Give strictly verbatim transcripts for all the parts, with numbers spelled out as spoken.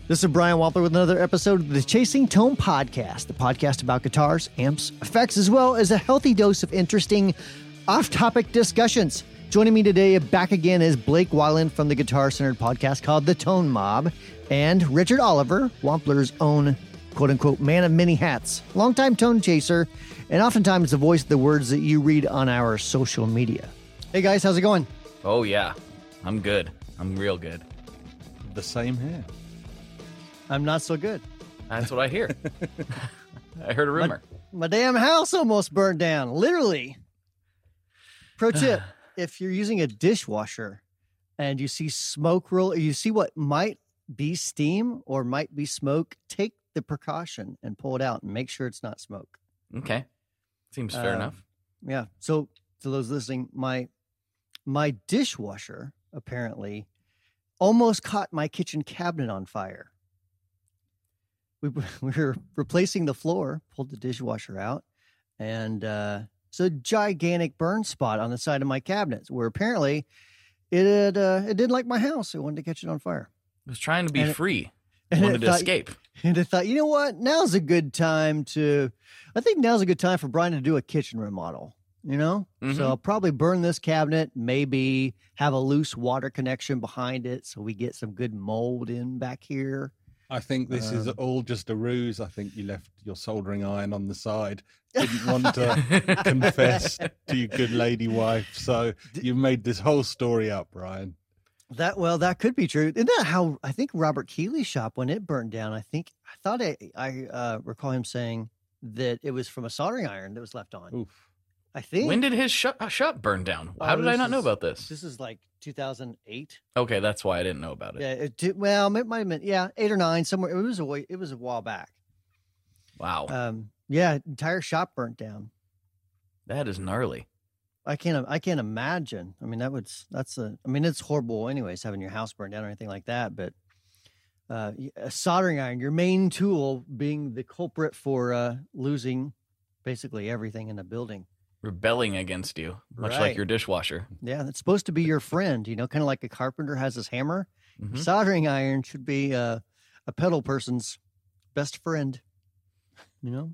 This is Brian Wampler with another episode of the Chasing Tone Podcast, the podcast about guitars, amps, effects, as well as a healthy dose of interesting off-topic discussions. Joining me today back again is Blake Weiland from the guitar-centered podcast called The Tone Mob, and Richard Oliver, Wampler's own quote-unquote man of many hats, longtime tone chaser, and oftentimes the voice of the words that you read on our social media. Hey guys, how's it going? Oh yeah, I'm good. I'm real good. The same here. I'm not so good. That's what I hear. I heard a rumor. My, my damn house almost burned down, literally. Pro tip, if you're using a dishwasher and you see smoke roll, you see what might be steam or might be smoke, take the precaution and pull it out and make sure it's not smoke. Okay. Seems fair uh, enough. Yeah. So to those listening, my my dishwasher apparently almost caught my kitchen cabinet on fire. We, we were replacing the floor, pulled the dishwasher out, and uh, it's a gigantic burn spot on the side of my cabinets where apparently it had, uh, it didn't like my house. It wanted to catch it on fire. It was trying to be and free. It, It wanted to thought, escape. And I thought, you know what? Now's a good time to, I think now's a good time for Brian to do a kitchen remodel, you know? Mm-hmm. So I'll probably burn this cabinet, maybe have a loose water connection behind it so we get some good mold in back here. I think this um, is all just a ruse. I think you left your soldering iron on the side. Didn't want to confess to your good lady wife. So you made this whole story up, Brian. That well, that could be true. Isn't that how I think Robert Keeley's shop, when it burned down, I think I thought I, I uh, recall him saying that it was from a soldering iron that was left on. Oof. I think. When did his shop, shop burn down? How oh, did I not is, know about this? This is like two thousand eight. Okay, that's why I didn't know about it. Yeah. It did, well, it might have been yeah, eight or nine somewhere. It was a way, it was a while back. Wow. Um. Yeah. Entire shop burnt down. That is gnarly. I can't. I can't imagine. I mean, that would. That's a. I mean, it's horrible, anyways, having your house burned down or anything like that. But uh, a soldering iron, your main tool, being the culprit for uh, losing basically everything in the building, Rebelling against you, much Right. like your dishwasher. Yeah, it's supposed to be your friend. You know, kind of like a carpenter has his hammer. Mhm. Soldering iron should be uh, a pedal person's best friend. You know.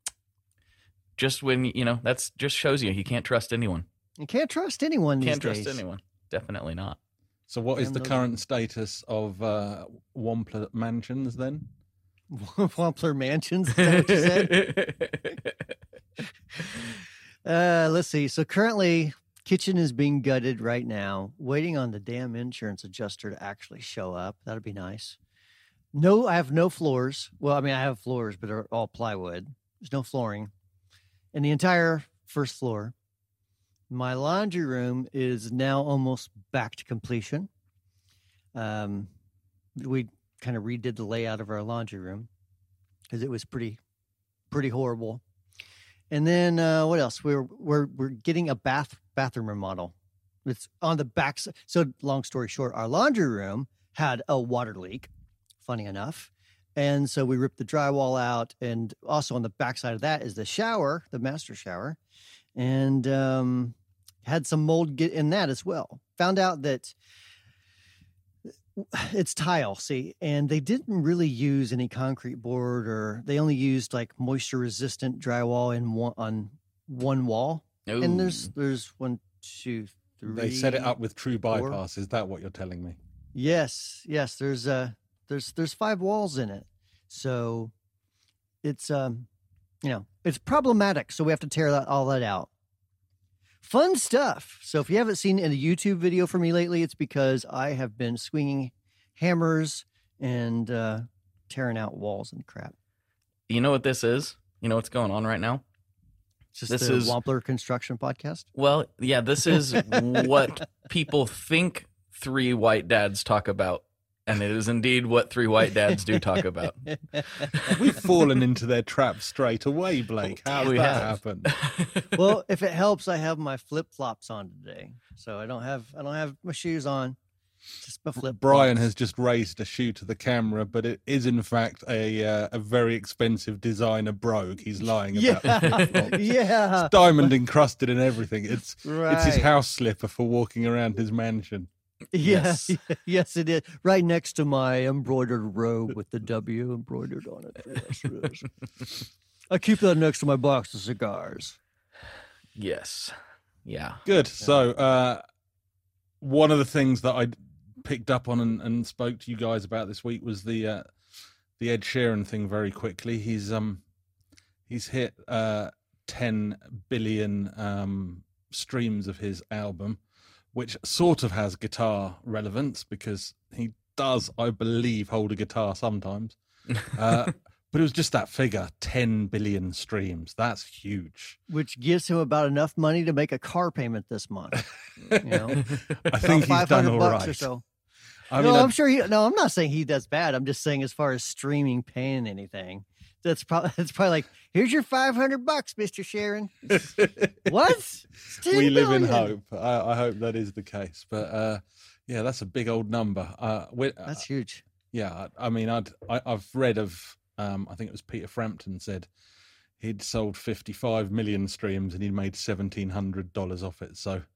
Just when, you know, that's just shows you you can't trust anyone. You can't trust anyone these Can't days. trust anyone. Definitely not. So what is And the those- current status of uh, Wampler Mansions then? Wampler Mansions, is that what you said? uh, let's see. So currently, kitchen is being gutted right now, waiting on the damn insurance adjuster to actually show up. That'd be nice. No, I have no floors. Well, I mean, I have floors, but they're all plywood. There's no flooring. And the entire first floor. My laundry room is now almost back to completion. Um, we kind of redid the layout of our laundry room because it was pretty, pretty horrible. And then uh, what else? We're we're we're getting a bath bathroom remodel. It's on the back. So long story short, our laundry room had a water leak. Funny enough. And so we ripped the drywall out, and also on the backside of that is the shower, the master shower, and um, had some mold get in that as well. Found out that it's tile, see, and they didn't really use any concrete board, or they only used like moisture resistant drywall in one on one wall. Ooh. And there's there's one, two, three. They set it up with true four. bypass. Is that what you're telling me? Yes, yes. There's uh there's there's five walls in it, so it's um you know it's problematic. So we have to tear that all that out. Fun stuff. So if you haven't seen a YouTube video from me lately, it's because I have been swinging hammers and uh, tearing out walls and crap. You know what this is? You know what's going on right now? It's just This the is- Wampler Construction Podcast. Well, yeah, this is what people think three white dads talk about. And it is indeed what three white dads do talk about. We've fallen into their trap straight away, Blake. How We did that have. happen? Well, if it helps, I have my flip flops on today, so I don't have I don't have my shoes on. Just my flip. Brian has just raised a shoe to the camera, but it is in fact a uh, a very expensive designer brogue. He's lying about. Yeah, yeah. It's diamond encrusted and everything. It's Right. it's his house slipper for walking around his mansion. Yes, Yes. yes, it is. Right next to my embroidered robe with the W embroidered on it. Yes, yes. I keep that next to my box of cigars. Yes. Yeah. Good. So, uh, one of the things that I picked up on and, and spoke to you guys about this week was the uh, the Ed Sheeran thing. Very quickly, he's um he's hit uh, ten billion um, streams of his album, which sort of has guitar relevance because he does, I believe, hold a guitar sometimes. Uh, but it was just that figure, ten billion streams. That's huge. Which gives him about enough money to make a car payment this month. You know, I think he's done all bucks right. or so. I no, mean, I'm I- sure he. No, I'm not saying he does bad. I'm just saying as far as streaming paying anything, that's probably that's probably like, here's your five hundred bucks, Mister Sharon. What? It's ten we live in billion. hope. I, I hope that is the case. But uh, yeah, that's a big old number. Uh, we, That's huge. yeah. I, I mean, I'd, I, I've read of. Um, I think it was Peter Frampton said he'd sold fifty-five million streams and he'd made seventeen hundred dollars off it. So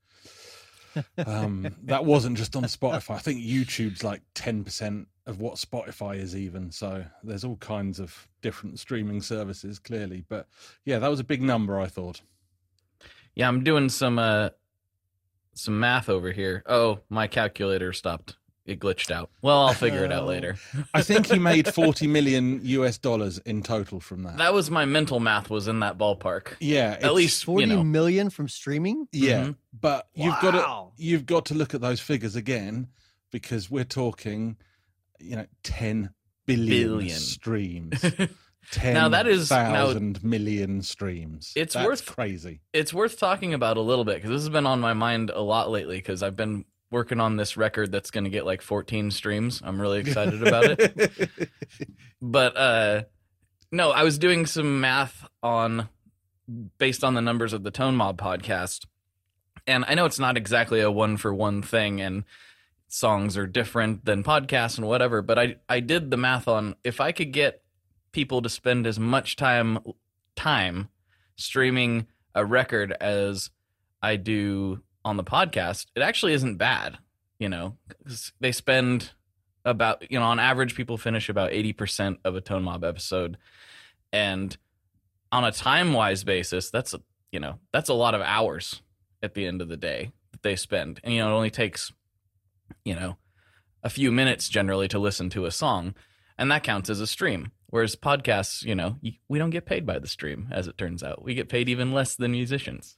um, that wasn't just on Spotify. I think YouTube's like ten percent of what Spotify is even. So there's all kinds of different streaming services, clearly. But yeah, that was a big number, I thought. Yeah, I'm doing some uh some math over here. Oh, my calculator stopped. It glitched out. Well, I'll figure it out Oh. later. I think he made forty million U S dollars in total from that. That was my mental math was in that ballpark. Yeah, At it's- least, Forty you know. million from streaming. yeah. Mhm. But you've got to Wow. you've got to look at those figures again because we're talking, you know, ten billion, Billion. streams. Ten Now, that is- now- thousand million streams. It's That's worth- crazy. It's worth talking about a little bit because this has been on my mind a lot lately because I've been working on this record that's going to get like fourteen streams. I'm really excited about it. But uh no, I was doing some math on based on the numbers of the Tone Mob podcast. And I know it's not exactly a one for one thing and songs are different than podcasts and whatever, but I I did the math on if I could get people to spend as much time time streaming a record as I do on the podcast, it actually isn't bad, you know. 'Cause they spend about, you know, on average, people finish about eighty percent of a Tone Mob episode. And on a time-wise basis, that's, a, you know, that's a lot of hours at the end of the day that they spend. And, you know, it only takes, you know, a few minutes generally to listen to a song. And that counts as a stream. Whereas podcasts, you know, y- we don't get paid by the stream, as it turns out. We get paid even less than musicians.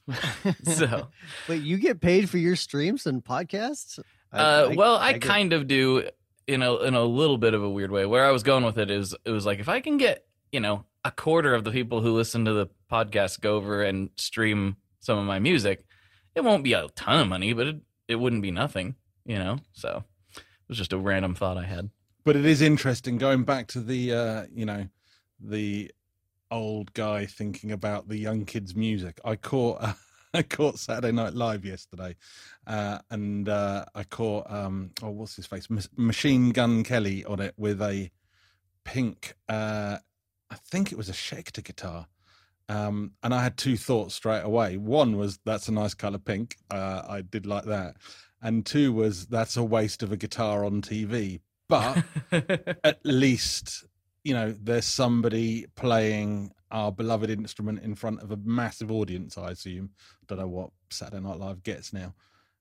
So, Wait, you get paid for your streams and podcasts? I- uh, I- well, I, get- kind of do in a in a little bit of a weird way. Where I was going with it is, it was like if I can get, you know, a quarter of the people who listen to the podcast go over and stream some of my music, it won't be a ton of money, but it it wouldn't be nothing, you know. So it was just a random thought I had. But it is interesting going back to the uh, you know, the old guy thinking about the young kids' music. I caught uh, I caught Saturday Night Live yesterday, uh, and uh, I caught um, oh, what's his face, Mas- Machine Gun Kelly on it with a pink, uh, I think it was a Schecter guitar. Um, and I had two thoughts straight away. One was that's a nice color pink. Uh, I did like that. And two was that's a waste of a guitar on T V. But at least, you know, there's somebody playing our beloved instrument in front of a massive audience, I assume. Don't know what Saturday Night Live gets now.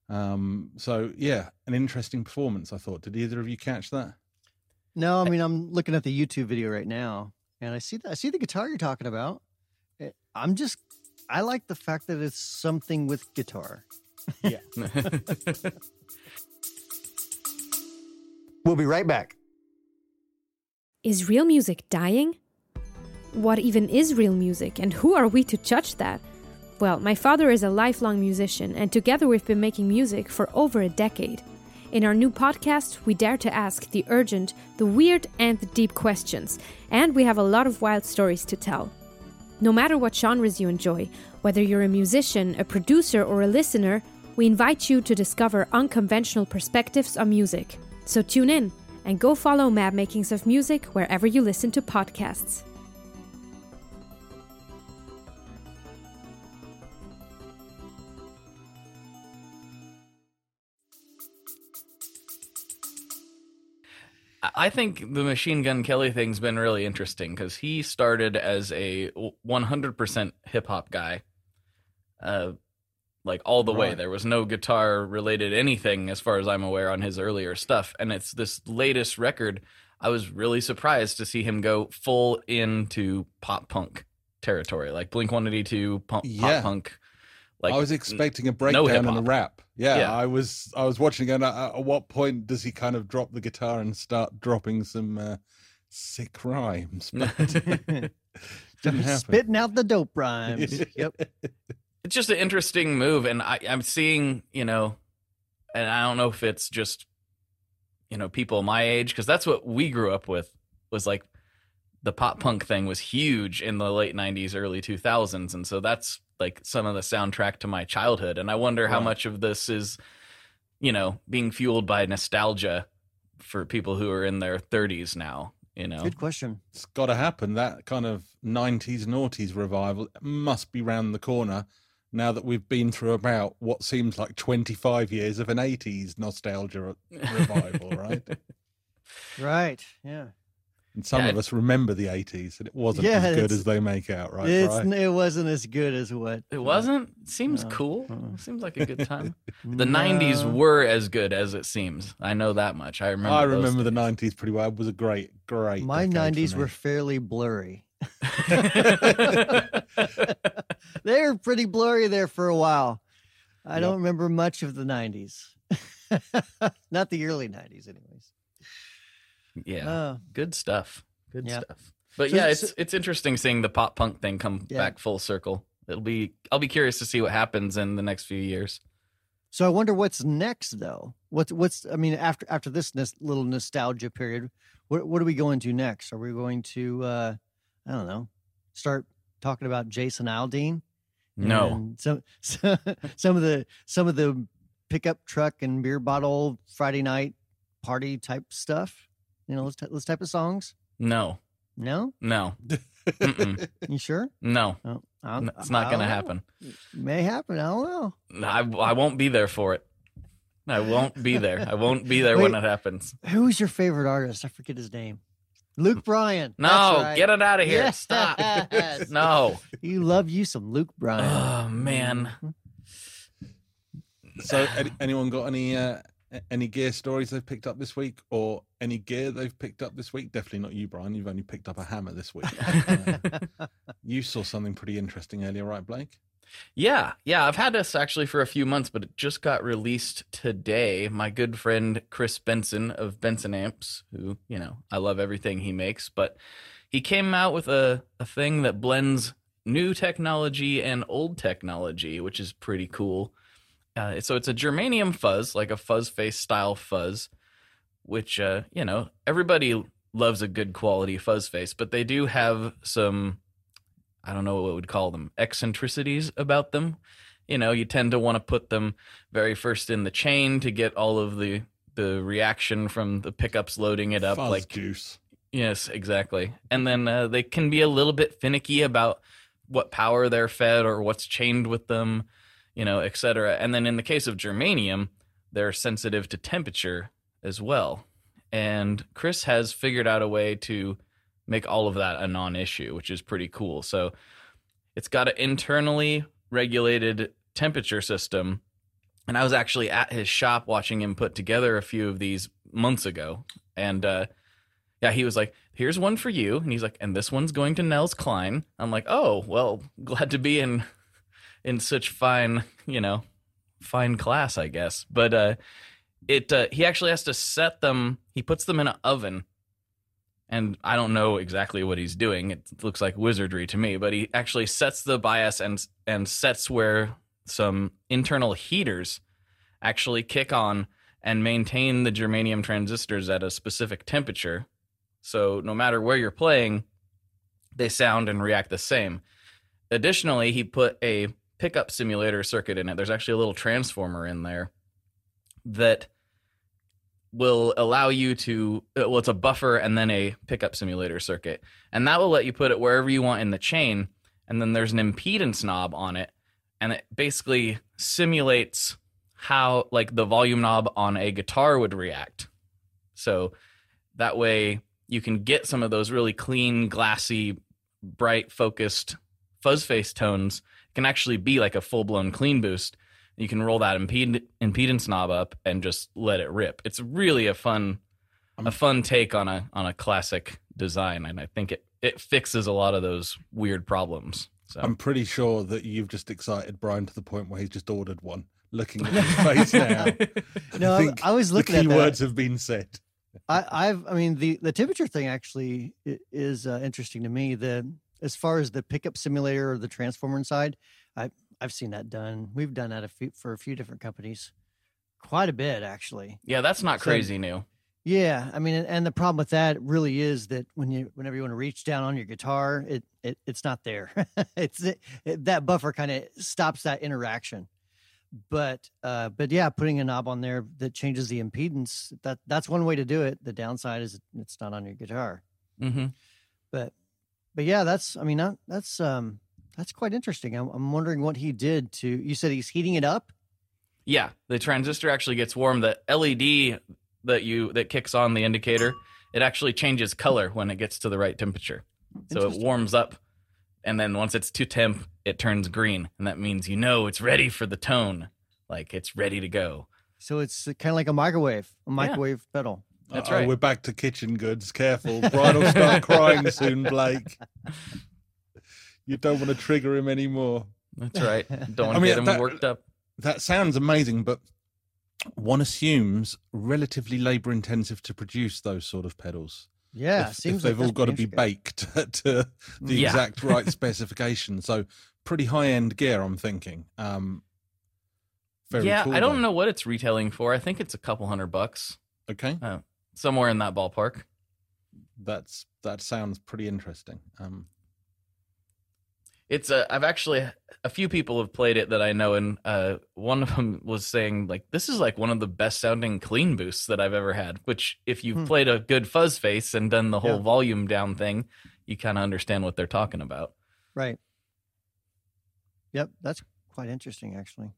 Um, so, yeah, an interesting performance, I thought. Did either of you catch that? No, I mean I'm looking at the YouTube video right now, and I see the, I see the guitar you're talking about. It- I'm just I like the fact that it's something with guitar. We'll be right back. Is real music dying? What even is real music, and who are we to judge that? Well, my father is a lifelong musician, and together we've been making music for over a decade. In our new podcast, we dare to ask the urgent, the weird, and the deep questions, and we have a lot of wild stories to tell. No matter what genres you enjoy, whether you're a musician, a producer, or a listener, we invite you to discover unconventional perspectives on music. So tune in and go follow Mad Makings of Music wherever you listen to podcasts. I think the Machine Gun Kelly thing's been really interesting because he started as a one hundred percent hip hop guy, uh, like all the way. Right. There was no guitar related anything as far as I'm aware on his earlier stuff. And it's this latest record. I was really surprised to see him go full into pop punk territory, like Blink one eighty-two pop, Yeah. pop punk. Like I was expecting a no breakdown and a hip-hop. rap. Yeah, Yeah. I was. I was watching again. At, at what point does he kind of drop the guitar and start dropping some uh, sick rhymes? But didn't happen. Spitting out the dope rhymes. Yep. It's just an interesting move, and I, I'm seeing, you know, and I don't know if it's just, you know, people my age, because that's what we grew up with, was like the pop punk thing was huge in the late nineties, early two thousands, and so that's like some of the soundtrack to my childhood. And I wonder how Right. much of this is, you know, being fueled by nostalgia for people who are in their thirties now, you know. Good question. It's got to happen. That kind of nineties, noughties revival must be round the corner now that we've been through about what seems like twenty-five years of an eighties nostalgia revival, right? Right. Yeah. And some Yeah, of us remember the eighties, and it wasn't Yeah, as good it's- as they make out, right? it's Brian? it wasn't as good as what It wasn't? It seems No. cool. Uh-uh. It seems like a good time. The No. nineties were as good as it seems. I know that much. I remember I those remember the days. nineties pretty well. It was a great, great. My decade for nineties me. were fairly blurry. They were pretty blurry there for a while. I Yep. don't remember much of the nineties. Not the early nineties, anyways. Yeah. Uh, Good stuff. Good Yeah. stuff. But So- yeah, it's so- it's interesting seeing the pop punk thing come Yeah. back full circle. It'll be I'll be curious to see what happens in the next few years. so I wonder what's next, though. What's what's? I mean, after after this nos- little nostalgia period, what what are we going to next? Are we going to? Uh, I don't know. Start talking about Jason Aldean. No. And some some some of the some of the pickup truck and beer bottle Friday night party type stuff. You know, those, ty- those type of songs. No. No, No. Mm-mm. you sure? No. Oh, I- N- It's not I going to don't know. happen. May happen. I don't know. I I won't be there for it. I won't be there. I won't be there when Wait. it happens. Who's your favorite artist? I forget his name. Luke Bryan. No, That's right. get it out of here. Yes. Stop. No. You love you some Luke Bryan. Oh man. So, any, anyone got any uh, a- any gear stories they've picked up this week, or any gear they've picked up this week? Definitely not you, Brian. You've only picked up a hammer this week. Uh, you saw something pretty interesting earlier, right, Blake? Yeah, yeah, I've had this actually for a few months, but it just got released today. My good friend Chris Benson of Benson Amps, who, you know, I love everything he makes, but he came out with a, a thing that blends new technology and old technology, which is pretty cool. Uh, so it's a germanium fuzz, like a fuzz face style fuzz, which, uh, you know, everybody loves a good quality fuzz face, but they do have some, I don't know what we'd call them, eccentricities about them. You know, you tend to want to put them very first in the chain to get all of the the reaction from the pickups loading it up. Fuzz like, juice. yes, exactly. And then uh, they can be a little bit finicky about what power they're fed or what's chained with them, you know, et cetera. And then in the case of germanium, they're sensitive to temperature as well. And Chris has figured out a way to make all of that a non-issue, which is pretty cool. So it's got an internally regulated temperature system. And I was actually at his shop watching him put together a few of these months ago. And uh, yeah, he was like, here's one for you. And he's like, and this one's going to Nels Klein. I'm like, oh, well, glad to be in in such fine, you know, fine class, I guess. But uh, it uh, he actually has to set them. He puts them in an oven. And I don't know exactly what he's doing. It looks like wizardry to me, but he actually sets the bias and and sets where some internal heaters actually kick on and maintain the germanium transistors at a specific temperature. So no matter where you're playing, they sound and react the same. Additionally, he put a pickup simulator circuit in it. There's actually a little transformer in there that will allow you to, well, it's a buffer and then a pickup simulator circuit. And that will let you put it wherever you want in the chain. And then there's an impedance knob on it. And it basically simulates how, like, the volume knob on a guitar would react. So That way you can get some of those really clean, glassy, bright, focused fuzz face tones. It can actually be like a full-blown clean boost. You can roll that imped- impedance knob up and just let it rip. It's really a fun a fun take on a on a classic design, and I think it, it fixes a lot of those weird problems. So I'm pretty sure that you've just excited Brian to the point where he's just ordered one. Looking at his face now. No, I, I, think I was looking the at key that. words have been said. I, I've, I mean, the, the temperature thing actually i- is uh, interesting to me. The as far as the pickup simulator or the transformer inside, I I've seen that done. We've done that a few, for a few different companies, quite a bit actually. yeah, that's not So- crazy new. Yeah, I mean, and, and the problem with that really is that when you, whenever you want to reach down on your guitar, it, it it's not there. it's it, it, that buffer kind of stops that interaction. But uh, but yeah, putting a knob on there that changes the impedance, that that's one way to do it. The downside is it's not on your guitar. Mm-hmm. But but yeah, that's I mean that, that's um that's quite interesting. I'm, I'm wondering what he did to. You said he's heating it up. Yeah, the transistor actually gets warm. The L E D that you that kicks on the indicator, it actually changes color when it gets to the right temperature. So it Interesting. warms up, and then once it's too temp, it turns green, and that means you know it's ready for the tone, like it's ready to go. So it's kind of like a microwave, a microwave pedal. That's Uh-oh, right. We're back to kitchen goods. Careful. Brian will start crying soon, Blake. You don't want to trigger him anymore. That's right. Don't want I to mean, get him that- worked up. That sounds amazing, but one assumes relatively labor intensive to produce those sort of pedals. Yeah, if, seems if like they've all that's got to pretty be intricate. baked to the Yeah. exact right specification. So pretty high end gear, I'm thinking. Um, very Yeah, cool, I don't though. know what it's retailing for. I think it's a couple hundred bucks, Okay, somewhere in that ballpark. that's that sounds pretty interesting. Um, It's a. I've actually a few people have played it that I know, and uh, one of them was saying like this is like one of the best sounding clean boosts that I've ever had. Which, if you've Hmm. played a good fuzz face and done the whole Yeah. volume down thing, you kind of understand what they're talking about. Right. Yep, that's quite interesting, actually.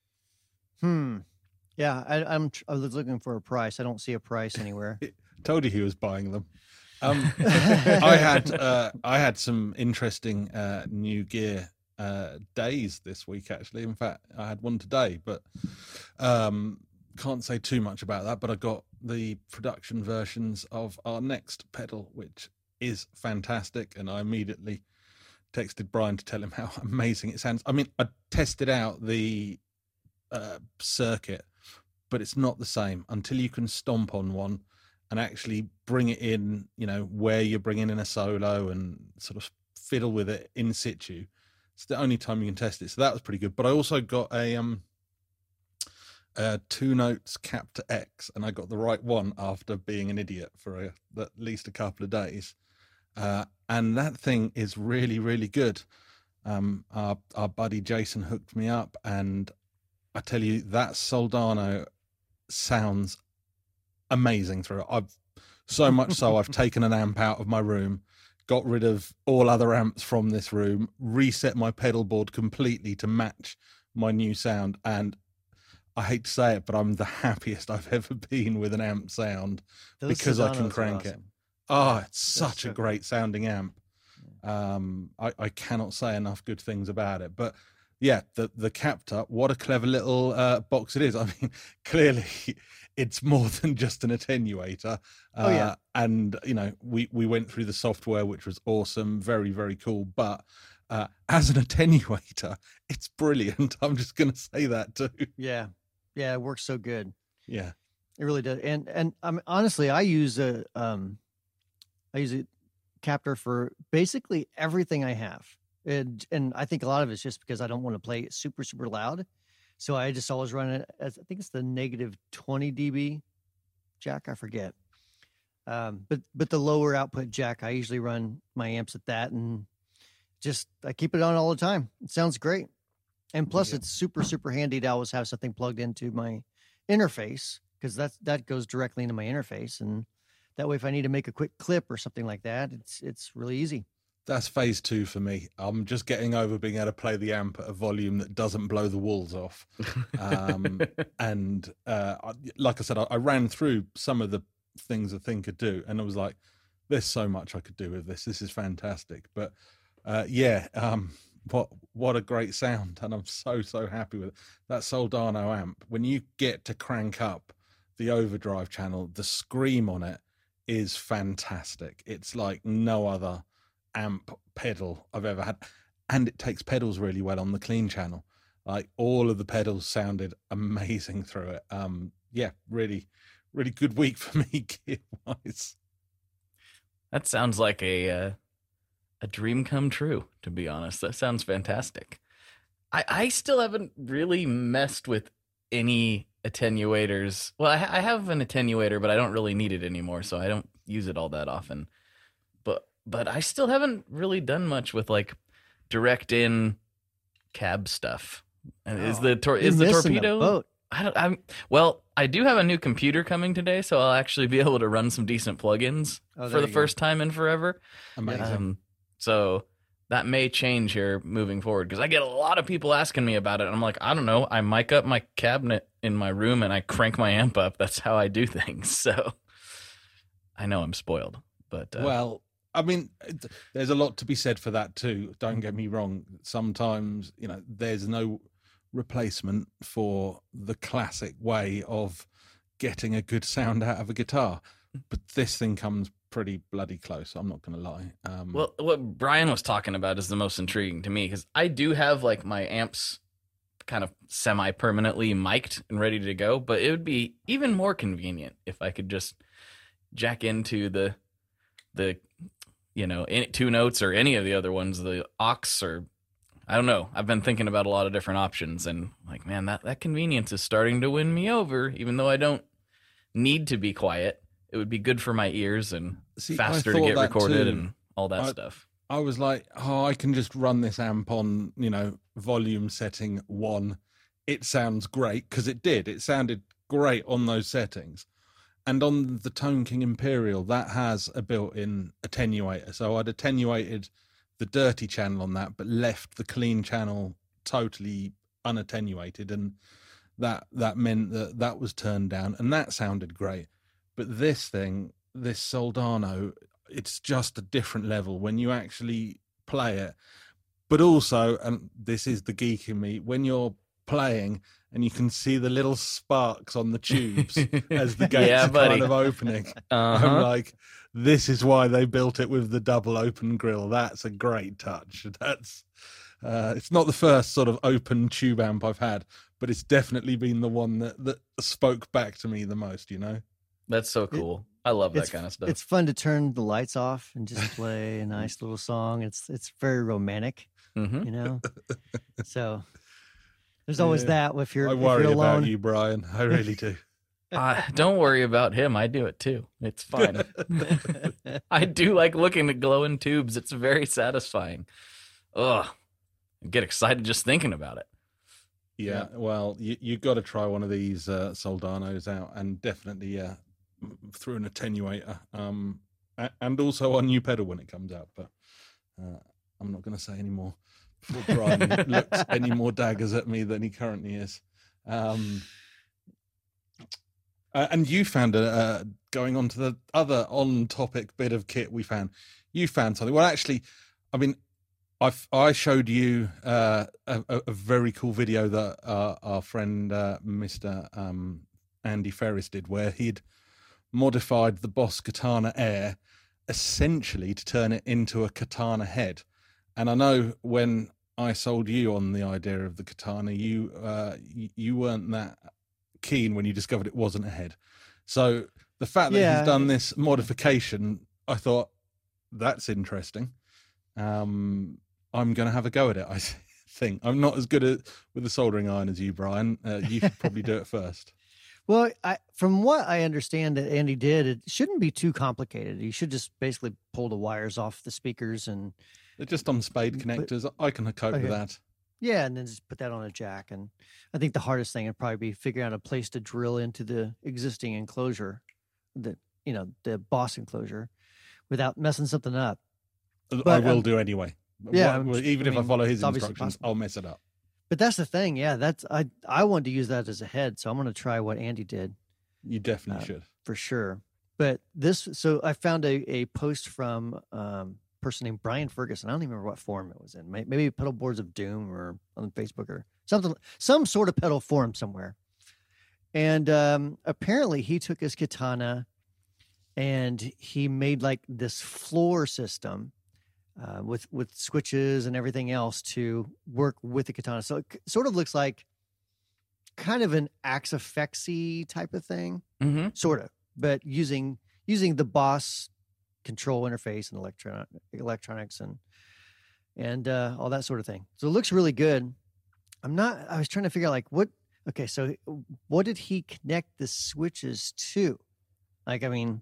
Hmm. Yeah, I, I'm. tr- I was looking for a price. I don't see a price anywhere. told you he was buying them. Um, I had uh, I had some interesting uh, new gear uh, days this week. Actually, in fact, I had one today, but um, can't say too much about that. But I got the production versions of our next pedal, which is fantastic, and I immediately texted Brian to tell him how amazing it sounds. I mean, I tested out the uh, circuit, but it's not the same until you can stomp on one and actually bring it in, you know, where you're bringing in a solo and sort of fiddle with it in situ. It's the only time you can test it. So that was pretty good. But I also got a um a two notes Captor X, and I got the right one after being an idiot for a, at least a couple of days. Uh, and that thing is really, really good. Um, our, our buddy Jason hooked me up, and I tell you, that Soldano sounds amazing through it. I've so much so I've taken an amp out of my room, got rid of all other amps from this room, reset my pedal board completely to match my new sound, and I hate to say it, but I'm the happiest I've ever been with an amp sound Those because I Sodanos can are crank it. awesome. Oh, it's That's such so a cool. great sounding amp. Um, I, I cannot say enough good things about it. But yeah, the the Captor, what a clever little uh, box it is. I mean, clearly it's more than just an attenuator. Uh, Oh, yeah. And you know, we we went through the software, which was awesome, very very cool. But uh, as an attenuator, it's brilliant. I'm just going to say that too. Yeah, yeah, it works so good. Yeah. It really does. And and um, honestly, I use a um, I use a Captor for basically everything I have, and and I think a lot of it's just because I don't want to play it super super loud, so I just always run it as I think it's the negative twenty dB jack. I forget. Um, but but the lower output jack, I usually run my amps at that, and just I keep it on all the time. It sounds great, and plus Yeah. it's super super handy to always have something plugged into my interface, because that's that goes directly into my interface, and that way if I need to make a quick clip or something like that, it's it's really easy. That's phase two for me. I'm just getting over being able to play the amp at a volume that doesn't blow the walls off. Um, and uh, I- like I said, I, I ran through some of the things a thing could do. And I was like, there's so much I could do with this. This is fantastic. But uh, yeah, um, what what a great sound. And I'm so, so happy with it. That Soldano amp, when you get to crank up the overdrive channel, the scream on it is fantastic. It's like no other amp pedal I've ever had. And it takes pedals really well on the clean channel. Like all of the pedals sounded amazing through it. Um, yeah, really, really good week for me gear wise. That sounds like a uh, a dream come true, to be honest. That sounds fantastic. I, I still haven't really messed with any attenuators. Well, I, I have an attenuator, but I don't really need it anymore, so I don't use it all that often. But but I still haven't really done much with like direct in cab stuff. And is Oh, the tor- you're is the missing a torpedo? boat. I don't. I'm well. I do have a new computer coming today, so I'll actually be able to run some decent plugins Oh, there for the you go. first time in forever. Amazing. Um, so that may change here moving forward because I get a lot of people asking me about it. And I'm like, I don't know. I mic up my cabinet in my room and I crank my amp up. That's how I do things. So I know I'm spoiled, but uh, Well, I mean, there's a lot to be said for that too. Don't get me wrong. Sometimes, you know, there's no replacement for the classic way of getting a good sound out of a guitar. But this thing comes pretty bloody close. I'm not going to lie. Um, well, what Brian was talking about is the most intriguing to me because I do have like my amps kind of semi-permanently mic'd and ready to go, but it would be even more convenient if I could just jack into the the you know any, two notes or any of the other ones, the aux or I don't know. I've been thinking about a lot of different options and like, man, that, that convenience is starting to win me over, even though I don't need to be quiet. It would be good for my ears and See, I faster to thought get that recorded too. and all that I- stuff. I was like, oh, I can just run this amp on, you know, volume setting one. It sounds great because it did. It sounded great on those settings. And on the Tone King Imperial, that has a built-in attenuator. So I'd attenuated the dirty channel on that, but left the clean channel totally unattenuated. And that that meant that that was turned down. And that sounded great. But this thing, this Soldano, it's just a different level when you actually play it. But also, and this is the geek in me, when you're playing and you can see the little sparks on the tubes as the gates Yeah, are buddy. kind of opening, Uh-huh. I'm like, this is why they built it with the double open grill. That's a great touch. That's uh, it's not the first sort of open tube amp I've had, but it's definitely been the one that, that spoke back to me the most, you know? That's so cool. I love that It's, kind of stuff. it's fun to turn the lights off and just play a nice little song. It's it's very romantic, hmm you know. So there's always Yeah. that if you're I if worry you're about alone. you, Brian. I really do. Uh, don't worry about him. I do it too. It's fine. I do like looking at glowing tubes. It's very satisfying. Ugh. I get excited just thinking about it. Yeah, well, you you got to try one of these uh, Soldanos out, and definitely uh, through an attenuator, um, a- and also on new pedal when it comes out. But uh, I'm not going to say any more before Brian looks any more daggers at me than he currently is. Um, uh, and you found a uh, going on to the other on-topic bit of kit we found. You found something. Well, actually, I mean. I I showed you uh, a, a very cool video that uh, our friend uh, Mister Um, Andy Ferris did, where he'd modified the Boss Katana Air essentially to turn it into a katana head. And I know when I sold you on the idea of the katana, you uh, you, you weren't that keen when you discovered it wasn't a head. So the fact that Yeah. he's done this modification, I thought that's interesting. Um, I'm going to have a go at it, I think. I'm not as good at with the soldering iron as you, Brian. Uh, you should probably do it first. Well, I, from what I understand that Andy did, it shouldn't be too complicated. You should just basically pull the wires off the speakers and They're just on spade But- connectors. I can cope Okay. with that. yeah, and then just put that on a jack. And I think the hardest thing would probably be figuring out a place to drill into the existing enclosure, the you know the Boss enclosure, without messing something up. I But, will um, do anyway. yeah, What- I'm- even I if I mean, follow his it's obviously instructions, possible. I'll mess it up. But that's the thing. Yeah, that's I I wanted to use that as a head, so I'm going to try what Andy did You definitely Uh, should. for sure. But this, so I found a, a post from um, a person named Brian Ferguson. I don't even remember what forum it was in. May- Maybe Pedal Boards of Doom or on Facebook or something, some sort of pedal forum somewhere. And um, apparently he took his Katana and he made like this floor system uh, with, with switches and everything else to work with the Katana. So it c- sort of looks like kind of an Axe Effects-y type of thing, Mm-hmm. sort of, but using using the Boss control interface and electron electronics and and uh, all that sort of thing. So it looks really good. I'm not. I was trying to figure out like what. Okay, so what did he connect the switches to? Like, I mean,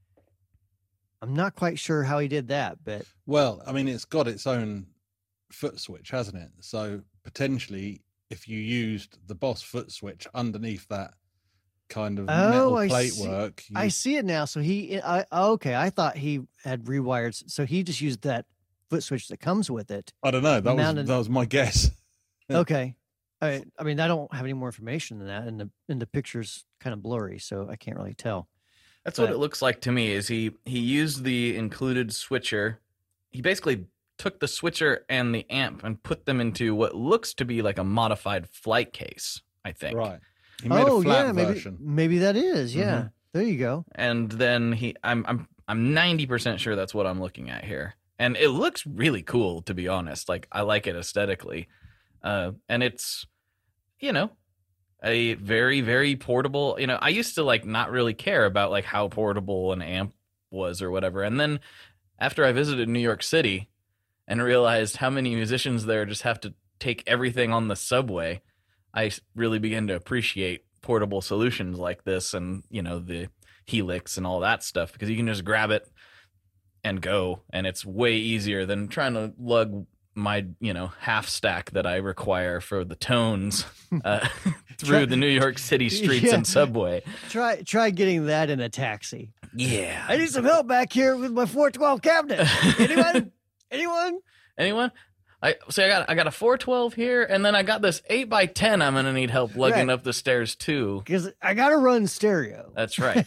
I'm not quite sure how he did that, but Well, I mean, it's got its own foot switch, hasn't it? So potentially, if you used the Boss foot switch underneath that kind of Oh, metal I plate see. work, you, I see it now. So he, I okay, I thought he had rewired. So he just used that foot switch that comes with it. I don't know. That mounted- was that was my guess. Okay. I, I mean, I don't have any more information than that, and the and the picture's kind of blurry, so I can't really tell. That's what But- it looks like to me. Is he he used the included switcher? He basically took the switcher and the amp and put them into what looks to be like a modified flight case. I think. Right. He made Oh a flat yeah, maybe version. maybe that is. Yeah, Mhm. there you go. And then he, I'm I'm I'm ninety percent sure that's what I'm looking at here, and it looks really cool, to be honest. Like, I like it aesthetically, uh, and it's, you know, a very very portable. You know, I used to like not really care about like how portable an amp was or whatever, and then after I visited New York City and realized how many musicians there just have to take everything on the subway, I really began to appreciate portable solutions like this, and you know, the Helix and all that stuff, because you can just grab it and go, and it's way easier than trying to lug my, you know, half stack that I require for the tones uh, through the New York City streets Yeah. and subway. Try try getting that in a taxi. Yeah. I need some help back here with my four twelve cabinet. Anyone? Anyone? Anyone? I see. I got I got a four twelve here, and then I got this eight by ten. I'm gonna need help lugging Right. up the stairs too. Because I got to run stereo. That's right.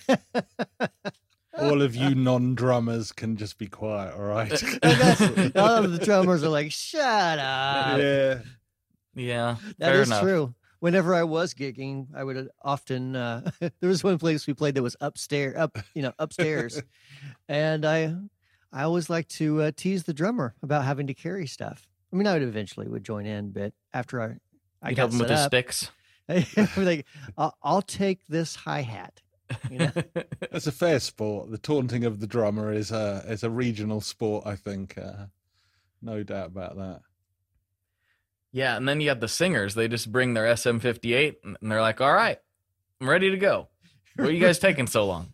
All of you non-drummers can just be quiet, all right? And that's- all of the drummers are like, "Shut up." yeah. Yeah, That fair is enough. true. Whenever I was gigging, I would often uh, there was one place we played that was upstairs, up you know upstairs, and I I always like to uh, tease the drummer about having to carry stuff. I mean, I would eventually would join in, but after I I You'd got help him with set his up, sticks. I'm like, I'll, I'll take this hi hat. You know, It's a fair sport. The taunting of the drummer is a is a regional sport, I think. Uh, no doubt about that. Yeah, and then you have the singers. They just bring their S M fifty-eight, and they're like, "All right, I'm ready to go. Where are you guys taking so long?"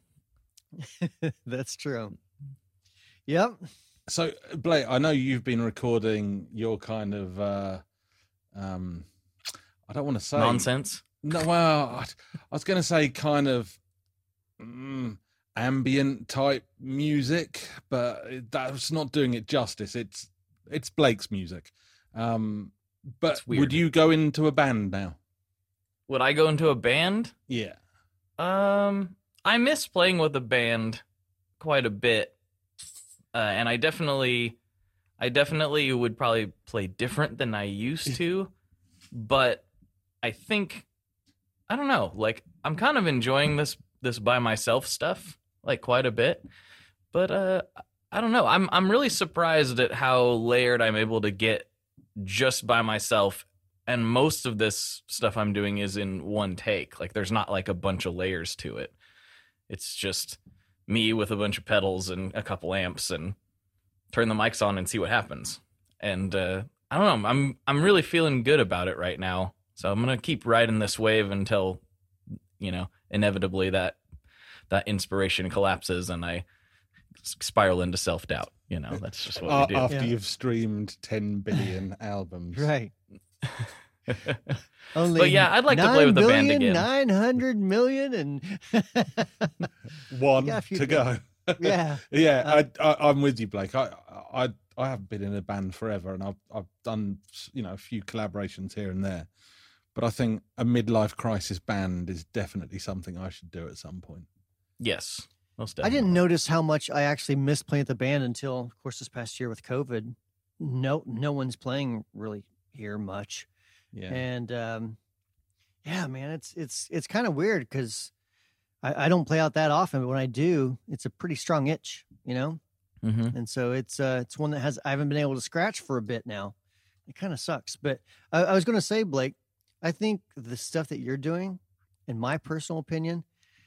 that's true. Yep. So, Blake, I know you've been recording your kind of, uh, um, I don't want to say Nonsense. No, well, I, I was going to say kind of mm, ambient type music, but that's not doing it justice. It's it's Blake's music. Um, but It's weird. would you go into a band now? Would I go into a band? Yeah. Um, I miss playing with a band quite a bit, uh, and I definitely, I definitely would probably play different than I used to. But I think, I don't know, like I'm kind of enjoying this this by myself stuff like quite a bit. But uh, I don't know. I'm I'm really surprised at how layered I'm able to get just by myself. And most of this stuff I'm doing is in one take. Like there's not like a bunch of layers to it. It's just me with a bunch of pedals and a couple amps and turn the mics on and see what happens. And uh, I don't know. I'm I'm really feeling good about it right now. So I'm gonna keep riding this wave until, you know, inevitably that that inspiration collapses and I spiral into self doubt. You know, that's just what Uh, we do. after Yeah. you've streamed ten billion albums. Right. Only But yeah, I'd like to play with the band again. Nine hundred million and One Yeah, a few to go. yeah. Yeah, Uh, I, I, I'm with you, Blake. I, I, I haven't been in a band forever, and I've, I've done, you know, a few collaborations here and there. But I think a midlife crisis band is definitely something I should do at some point. Yes. most I definitely. didn't notice how much I actually missed playing at the band until, of course, this past year with COVID. No, no one's playing really here much, Yeah. and um, yeah, man, it's it's it's kind of weird because I, I don't play out that often, but when I do, it's a pretty strong itch, you know. Mhm. And so it's uh, it's one that has I haven't been able to scratch for a bit now. It kind of sucks, but I, I was going to say, Blake, I think the stuff that you're doing, in my personal opinion,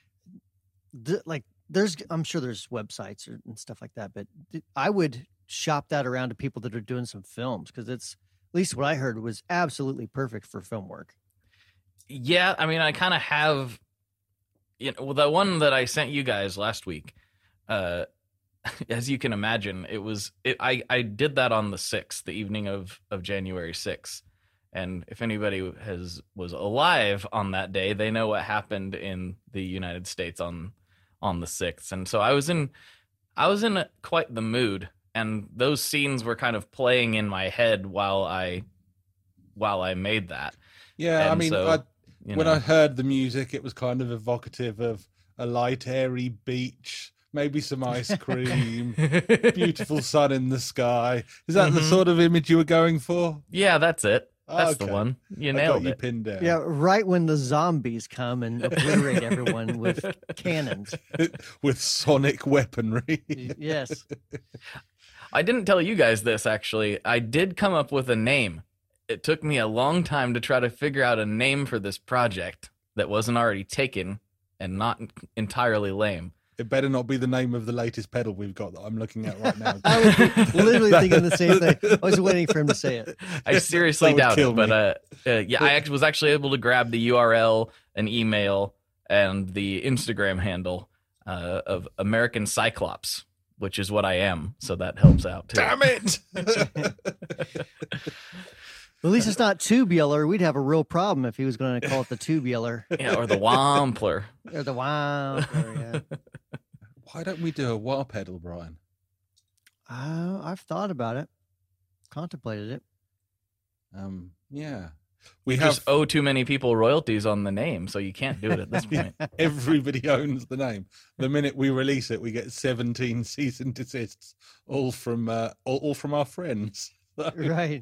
th- like there's I'm sure there's websites or, and stuff like that, but th- I would shop that around to people that are doing some films because it's at least what I heard was absolutely perfect for film work. Yeah, I mean, I kind of have, you know, well, the one that I sent you guys last week. Uh, as you can imagine, it was it, I I did that on the sixth, the evening of of January sixth, and if anybody has was alive on that day, they know what happened in the United States on on the sixth, and so I was in I was in quite the mood, and those scenes were kind of playing in my head while I while I made that. Yeah, I And mean, so, I, you when know. I heard the music, it was kind of evocative of a light, airy beach, maybe some ice cream, beautiful sun in the sky. Is that the Mhm. sort of image you were going for? Yeah, that's it. That's the Okay. one. You I got nailed you it. pinned down. Yeah, right when the zombies come and obliterate everyone with cannons. With sonic weaponry. Yes. I didn't tell you guys this, actually. I did come up with a name. It took me a long time to try to figure out a name for this project that wasn't already taken and not entirely lame. It better not be the name of the latest pedal we've got that I'm looking at right now. I was literally thinking the same thing. I was waiting for him to say it. I seriously That would doubt kill it, but me. uh, uh, yeah, I act- was actually able to grab the U R L, an email, and the Instagram handle uh, of American Cyclops, which is what I am, so that helps out too. Damn it! At least it's not tubular. We'd have a real problem if he was going to call it the tubular Yeah, or the Wampler. or the wow. Yeah. Why don't we do a wah pedal, Brian? Uh, I've thought about it, contemplated it. Um, yeah. We You have just owe too many people royalties on the name, so you can't do it at this point. everybody owns the name. The minute we release it, we get seventeen cease and desists, all from uh, all, all from our friends. So- Right.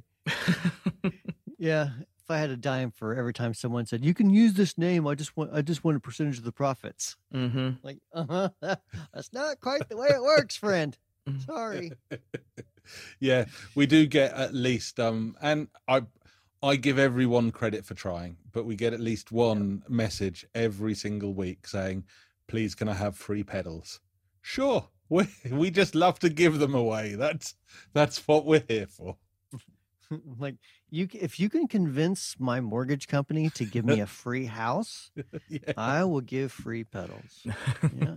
Yeah. If I had a dime for every time someone said, you can use this name, I just want I just want a percentage of the profits. Mm-hmm. Like, uh-huh. That's not quite the way it works, friend. Sorry. Yeah, we do get at least um and I I give everyone credit for trying, but we get at least one message every single week saying, please can I have free pedals? Sure. We we just love to give them away. That's that's what we're here for. Like, you c- if you can convince my mortgage company to give me a free house, Yeah. I will give free pedals. Yeah.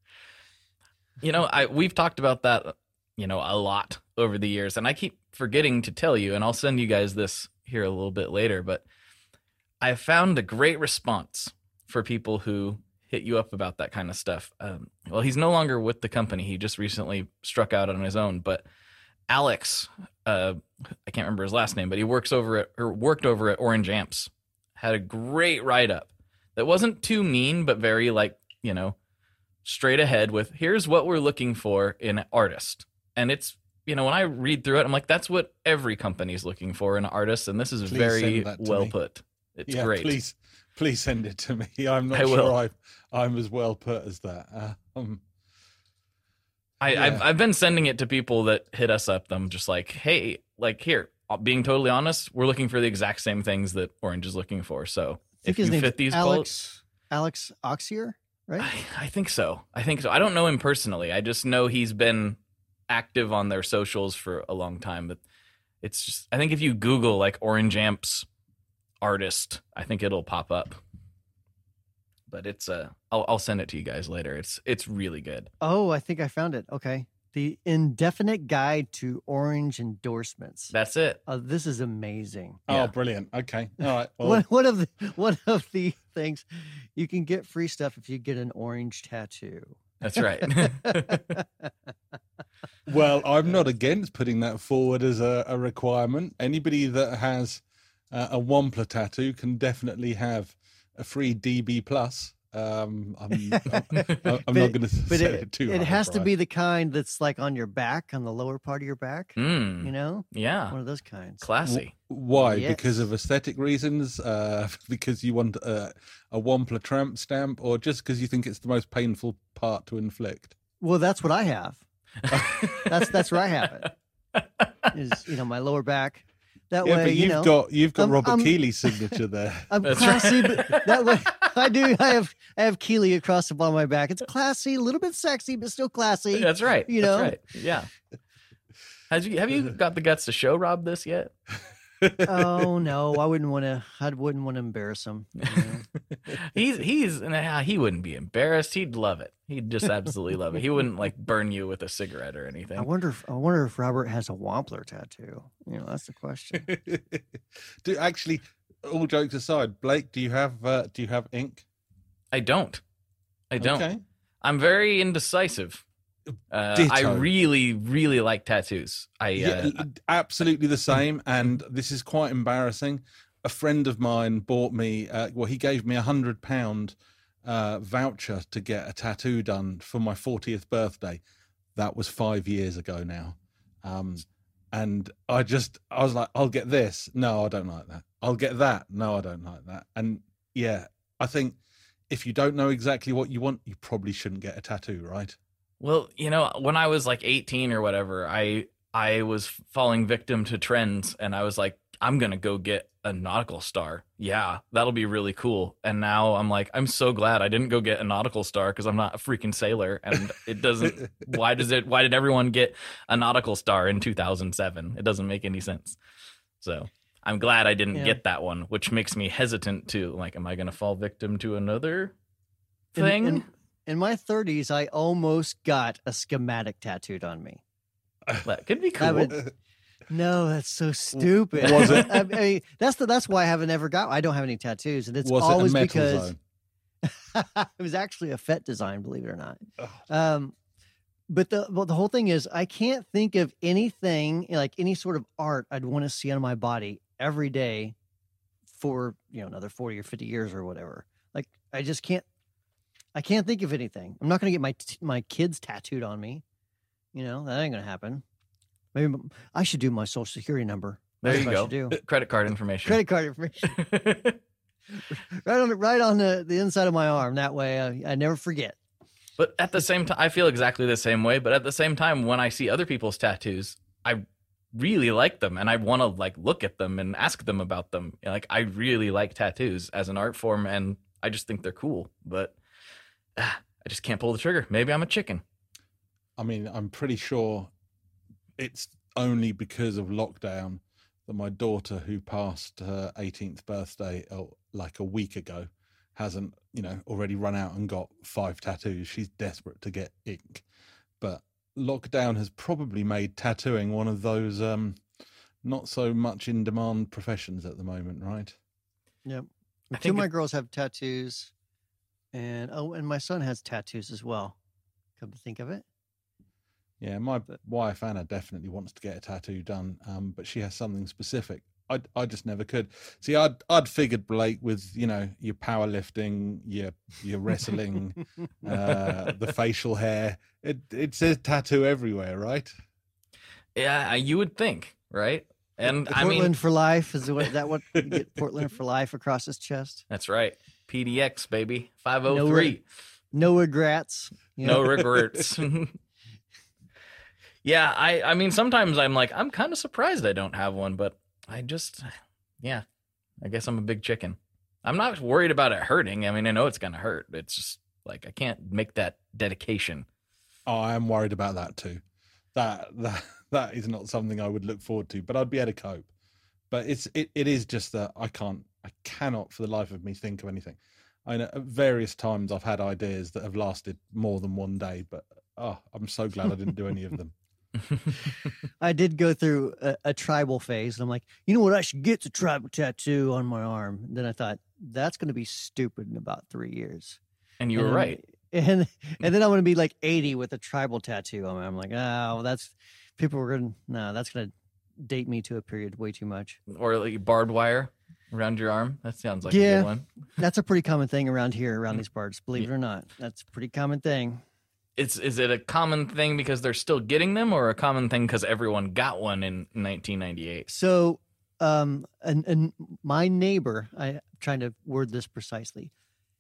You know, I we've talked about that, you know, a lot over the years, and I keep forgetting to tell you, and I'll send you guys this here a little bit later, but I found a great response for people who hit you up about that kind of stuff. Um, well, he's no longer with the company. He just recently struck out on his own, but Alex, uh, I can't remember his last name, but he works over at or worked over at Orange Amps, had a great write-up that wasn't too mean, but very like, you know, straight ahead with here's what we're looking for in an artist. And it's, you know, when I read through it, I'm like, that's what every company's looking for in an artist. And this is Please very send that to well me. put. It's Yeah, great. please please send it to me. I'm not I sure will. I I'm as well put as that. Uh, um, I, Yeah. I've, I've been sending it to people that hit us up. I'm just like, hey, like here, being totally honest, we're looking for the exact same things that Orange is looking for. So I think if his you name's fit these Alex Alex Oxier, right? I, I think so. I think so. I don't know him personally. I just know he's been active on their socials for a long time. But it's just, I think if you Google like Orange Amps artist, I think it'll pop up. But it's uh, I'll I'll send it to you guys later. It's it's really good. Oh, I think I found it. Okay. The Indefinite Guide to Orange Endorsements. That's it. Oh, this is amazing. Oh, Yeah. brilliant. Okay. All right. Well, One, one of the one of the things you can get free stuff if you get an orange tattoo. That's right. well, I'm not against putting that forward as a, a requirement. Anybody that has uh, a Wampler tattoo can definitely have a free D B plus. Um, I'm, I'm, I'm But not it- going to But say it, it too it hard, has to Brian. be the kind that's like on your back, on the lower part of your back. Mm, You know, yeah, one of those kinds. classy. Why? Yes. Because of aesthetic reasons? Uh, because you want a, a Wampler tramp stamp, or just because you think it's the most painful part to inflict? Well, that's what I have. That's that's where I have it. Is you know my lower back. That Yeah, way, but you you've know, got you've got I'm- Robert I'm- Keeley's signature there. I'm That's classy. right. But that way, I do. I have I have Keeley across the bottom of my back. It's classy, a little bit sexy, but still classy. That's right. You That's know? right. Yeah. Has you have you got the guts to show Rob this yet? Oh no, I wouldn't want to. I wouldn't want to embarrass him. you know? he's he's nah, he wouldn't be embarrassed. He'd love it. He'd just absolutely love it. He wouldn't like burn you with a cigarette or anything. I wonder. If, I wonder if Robert has a Wampler tattoo. You know, that's the question. Do actually, all jokes aside, Blake, do you have uh, do you have ink? I don't. I don't. Okay. I'm very indecisive. Uh, I Ditto. really, really like tattoos. I Yeah, uh, absolutely the same. And this is quite embarrassing. A friend of mine bought me, uh, well, he gave me a hundred pound uh, voucher to get a tattoo done for my fortieth birthday. That was five years ago now. Um, and I just, I was like, I'll get this. No, I don't like that. I'll get that. No, I don't like that. And yeah, I think if you don't know exactly what you want, you probably shouldn't get a tattoo, right? Well, you know, when I was like eighteen or whatever, I I was falling victim to trends, and I was like, I'm gonna go get a nautical star. Yeah, that'll be really cool. And now I'm like, I'm so glad I didn't go get a nautical star because I'm not a freaking sailor, and it doesn't. Why does it? Why did everyone get a nautical star in two thousand seven? It doesn't make any sense. So I'm glad I didn't Yeah. get that one, which makes me hesitant to like, am I gonna fall victim to another In- thing? In, in my thirties, I almost got a schematic tattooed on me. That could be That cool. would- No, that's so stupid. Was it- I mean, that's the that's why I haven't ever got. I don't have any tattoos, and it's Was it a always metal because zone? it was actually a F E T design, believe it or not. Oh. Um, but the well, the whole thing is, I can't think of anything like any sort of art I'd want to see on my body every day for you know another forty or fifty years or whatever. Like I just can't. I can't think of anything. I'm not going to get my t- my kids tattooed on me. You know that ain't going to happen. Maybe I should do my social security number. There That's you what I go. should do. Credit card information. Credit card information right on the right on the, the inside of my arm. That way, I, I never forget. But at the same time, I feel exactly the same way. But at the same time, when I see other people's tattoos, I really like them, and I want to like look at them and ask them about them. Like I really like tattoos as an art form, and I just think they're cool. But ah, I just can't pull the trigger. Maybe I'm a chicken. I mean, I'm pretty sure it's only because of lockdown that my daughter, who passed her eighteenth birthday oh, like a week ago, hasn't, you know, already run out and got five tattoos. She's desperate to get ink. But lockdown has probably made tattooing one of those um, not so much in demand professions at the moment, right? Yep. I Two think of my it- girls have tattoos, and oh, and my son has tattoos as well. Come to think of it, Yeah, my wife Anna definitely wants to get a tattoo done, um, but she has something specific. I I just never could. See, I'd I'd figured Blake with you know your powerlifting, your your wrestling, uh, the facial hair. It it says tattoo everywhere, right? Yeah, you would think, right? And I Portland mean, for life is, what, is that what you get? Portland for life across his chest. that's right. P D X baby, five oh three. No regrets. you No know? regrets. Yeah, I I mean sometimes I'm like I'm kind of surprised I don't have one, but I just yeah, I guess I'm a big chicken. I'm not worried about it hurting. I mean, I know it's going to hurt. It's just like I can't make that dedication. Oh, I am worried about that too. That that that is not something I would look forward to, but I'd be able to cope. But it's it, it is just that I can't I cannot for the life of me think of anything. I know at various times I've had ideas that have lasted more than one day, but oh, I'm so glad I didn't do any of them. I did go through a, a tribal phase, and I'm like, you know what? I should get the tribal tattoo on my arm. And then I thought that's going to be stupid in about three years. And you were And- right. And and then I'm going to be like eighty with a tribal tattoo on me. I'm like, oh, well, that's people were going to no, that's going to date me to a period way too much. Or like barbed wire. around your arm. That sounds like Yeah. a good one. That's a pretty common thing around here, around Mm. these parts. Believe it or not, that's a pretty common thing. It's is it a common thing because they're still getting them, or a common thing because everyone got one in nineteen ninety-eight? So, um, and and my neighbor, I'm trying to word this precisely.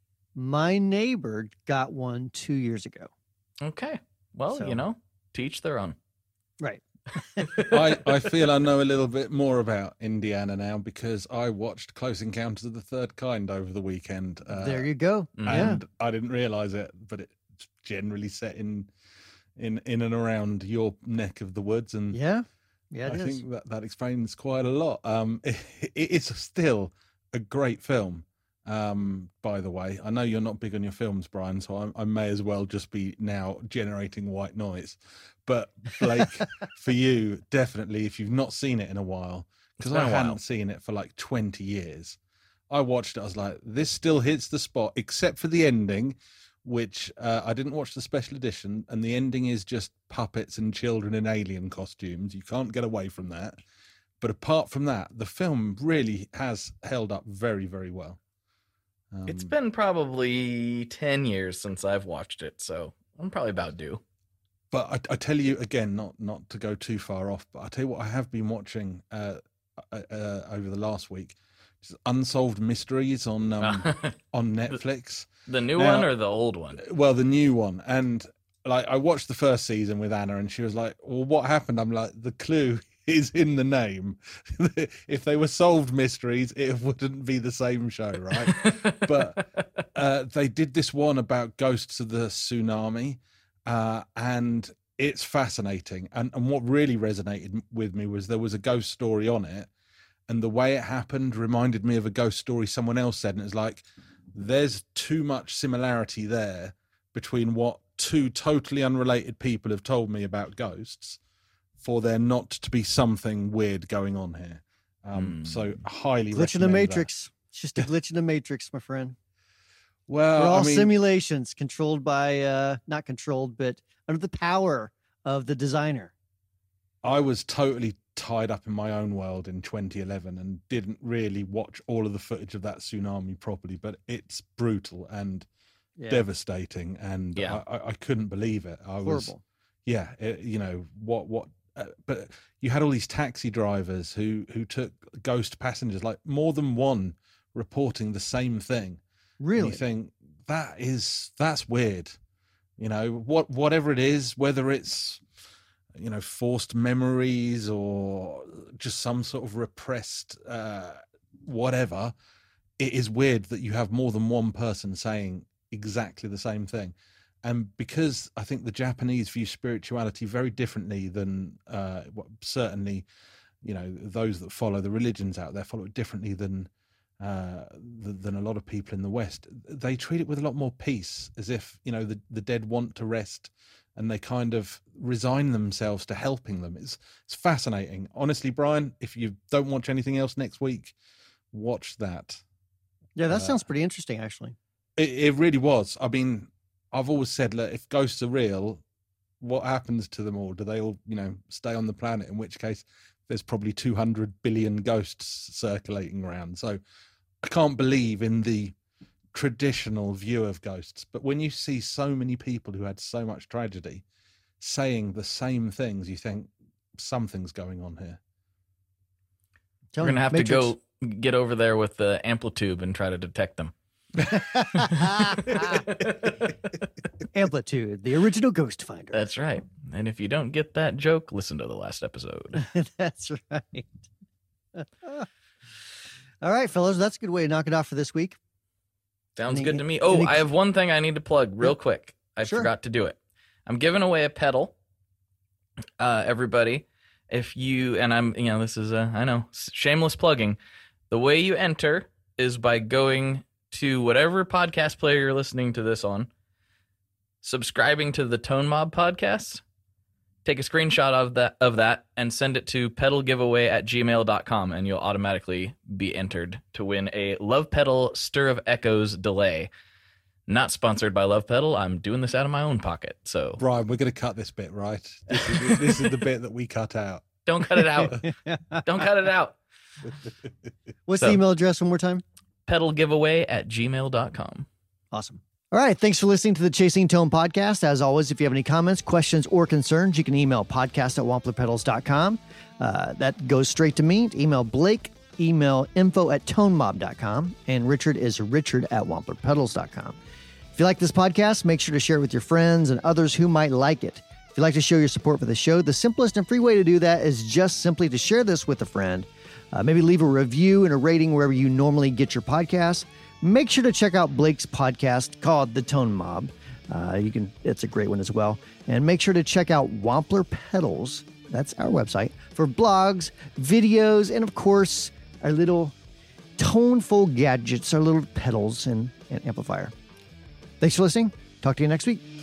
My neighbor got one two years ago. Okay. Well, So- you know, teach their own. Right. I, I feel I know a little bit more about Indiana now because I watched Close Encounters of the Third Kind over the weekend. Uh, There you go. Mm. Yeah. and I didn't realize it, but it's generally set in in in and around your neck of the woods, and Yeah. Yeah, it I is. think that that explains quite a lot. Um, it, it's still a great film. Um, by the way, I know you're not big on your films, Brian, so I, I may as well just be now generating white noise. But Blake, for you, definitely, if you've not seen it in a while, because It's been I a while. hadn't seen it for like twenty years, I watched it. I was like, this still hits the spot, except for the ending, which uh, I didn't watch the special edition, and the ending is just puppets and children in alien costumes. You can't get away from that. But apart from that, the film really has held up very, very well. Um, It's been probably ten years since I've watched it, so I'm probably about due. But I, I tell you again, not not to go too far off, but I tell you what I have been watching uh, uh, uh, over the last week, is Unsolved Mysteries on um, on Netflix. The new Now- one or the old one? Well, the new one, and like I watched the first season with Anna, and she was like, "Well, what happened?" I'm like, "The clue is in the name. If they were solved mysteries, it wouldn't be the same show, right?" But uh, they did this one about ghosts of the tsunami, uh, and it's fascinating. And, and what really resonated with me was there was a ghost story on it, and the way it happened reminded me of a ghost story someone else said. And it's like, there's too much similarity there between what two totally unrelated people have told me about ghosts for there not to be something weird going on here. Um, Hmm. So highly Glitch in the recommend that. matrix. It's just a glitch in the matrix, my friend. Well, We're all I mean, simulations controlled by, uh, not controlled, but under the power of the designer. I was totally tied up in my own world in twenty eleven and didn't really watch all of the footage of that tsunami properly, but it's brutal and Yeah. devastating, and Yeah. I, I, I couldn't believe it. I was, Horrible. yeah, it, you know what, what, uh, but you had all these taxi drivers who who took ghost passengers, like more than one, reporting the same thing. And Really? you think that is that's weird, you know, what whatever it is, whether it's you know forced memories or just some sort of repressed uh, whatever. It is weird that you have more than one person saying exactly the same thing. And because I think the Japanese view spirituality very differently than uh, what certainly, you know, those that follow the religions out there follow it differently than uh, th- than a lot of people in the West. They treat it with a lot more peace, as if, you know, the, the dead want to rest and they kind of resign themselves to helping them. It's, it's fascinating. Honestly, Brian, if you don't watch anything else next week, watch that. Yeah, that Uh, sounds pretty interesting, actually. It, it really was. I mean, I've always said, look, if ghosts are real, what happens to them all? Do they all, you know, stay on the planet? In which case, there's probably two hundred billion ghosts circulating around. So I can't believe in the traditional view of ghosts. But when you see so many people who had so much tragedy saying the same things, you think something's going on here. Tell We're me, gonna have Matrix. to go get over there with the amplitude and try to detect them. Amplitude, the original ghost finder. That's right. And if you don't get that joke, listen to the last episode. That's right. All right, fellas, that's a good way to knock it off for this week. Sounds Any- good to me. Oh, any- I have one thing I need to plug real quick. I Sure. forgot to do it. I'm giving away a pedal. Uh, everybody, if you and I'm, you know, this is a, I know, shameless plugging. The way you enter is by going to whatever podcast player you're listening to this on, subscribing to the Tone Mob podcast, take a screenshot of that of that and send it to pedalgiveaway at gmail dot com, and you'll automatically be entered to win a Love Pedal Stir of Echoes delay. Not sponsored by Love Pedal. I'm doing this out of my own pocket, so Brian, we're going to cut this bit, right? This is, this is the bit that we cut out. don't cut it out. Don't cut it out. What's So- the email address one more time? pedal giveaway at gmail dot com. Awesome. All right. Thanks for listening to the Chasing Tone podcast. As always, if you have any comments, questions, or concerns, you can email podcast at wampler pedals dot com. Uh, that goes straight to me. Email Blake, email info at tone mob dot com, and Richard is richard at wampler pedals dot com. If you like this podcast, make sure to share it with your friends and others who might like it. If you'd like to show your support for the show, the simplest and free way to do that is just simply to share this with a friend. Uh, maybe leave a review and a rating wherever you normally get your podcasts. Make sure to check out Blake's podcast called The Tone Mob. Uh, you can, it's a great one as well. And make sure to check out Wampler Pedals. That's our website for blogs, videos, and of course, our little toneful gadgets, our little pedals and, and amplifier. Thanks for listening. Talk to you next week.